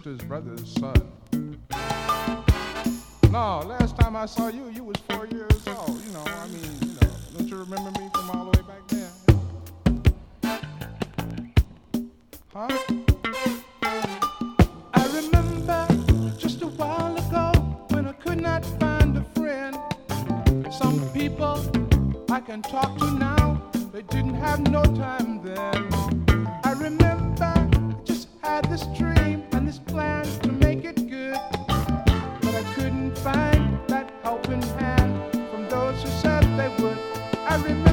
sister's brother's son. No, last time I saw you, you was 4 years old. Don't you remember me from all the way back then? Huh? I remember just a while ago when I could not find a friend. Some people I can talk to now, they didn't have no time then. I remember I just had this dream and this plan to make it good, but I couldn't find that helping hand from those who said they would. I remember